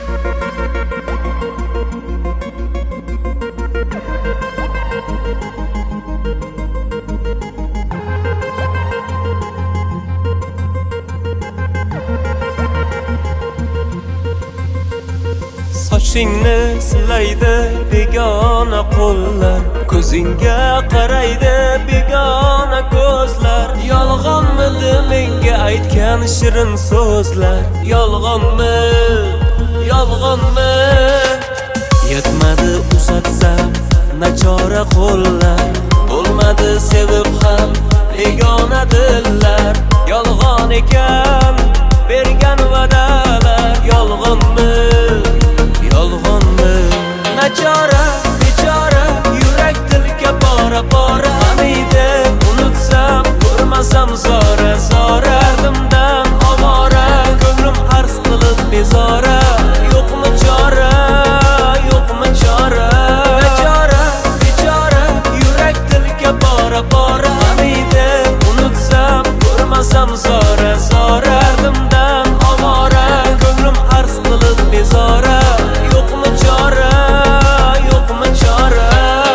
Sochingni silaydi begona qo'llar, ko'zingga qaraydi begona ko'zlar. Yolg'onmidi menga aytgan shirin so'zlar? Yolg'onmi, yolg'onmi? Yetmadi uzatsam nachora qo'llar, bo'lmadi sevib ham begona dillar. Yolg'on ekan bergan va'dalar, yolg'onmi, yolg'onmi? Nachora bechora yurak tilga bora bora qaniydi, unutsam ko'rmasam zora zora. Ardimdan ovora ko'nglim arz qilib bezora, yo'qmi chora, yo'qmi chora? Nachora bechora yurak tilga bora bora qaniydi, unutsam ko'rmasam zora zora. Ardimdan ovora ko'nglim arz qilib bezora, yo'qmi chora, yo'qmi chora?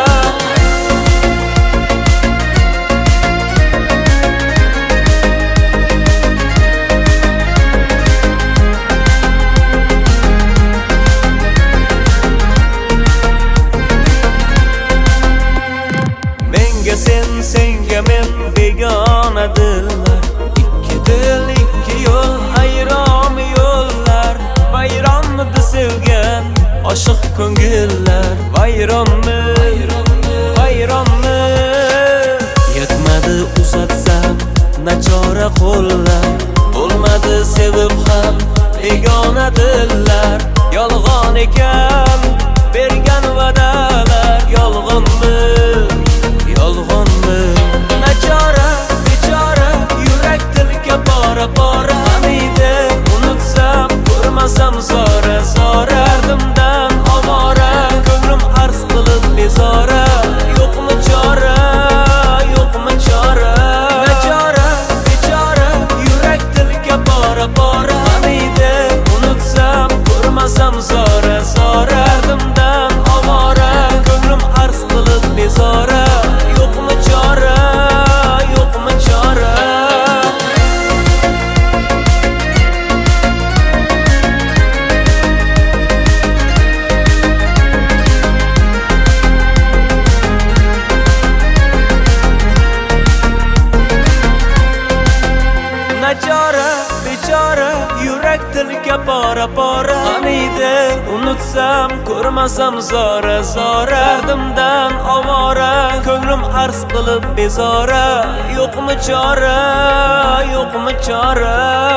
Menga sen, senga men begona dillar. Ikki dil, ikki yo'l, ayron yo'llar. Vayronmidi sevgan oshiq ko'ngillar? Vayronmi, vayronmi? Yetmadi uzatsam nachora qo'llar, bo'lmadi sevib ham begona dillar. Yolg'on ekan bergan va'dalar, yolg'onmi, yolg'onmi? Nachora bechora yurak tilga bora bora qaniydi, unutsam ko'rmasam zora zora. Ardimdan ovora ko'nglim arz qilib bezora, yo'qmi chora, yo'qmi chora? Nachora bechora yurak tilga bora bora qaniydi, unutsam ko'rmasam zora zora. Ardimdan ovora ko'nglim arz qilib bezora, yo'qmi chora, yo'qmi chora? Nachora bechora yurak tilga bora bora qaniydi, unutsam ko'rmasam zora zora. Ardimdan ovora ko'nglim arz qilib bezora, yo'qmi chora, yo'qmi chora?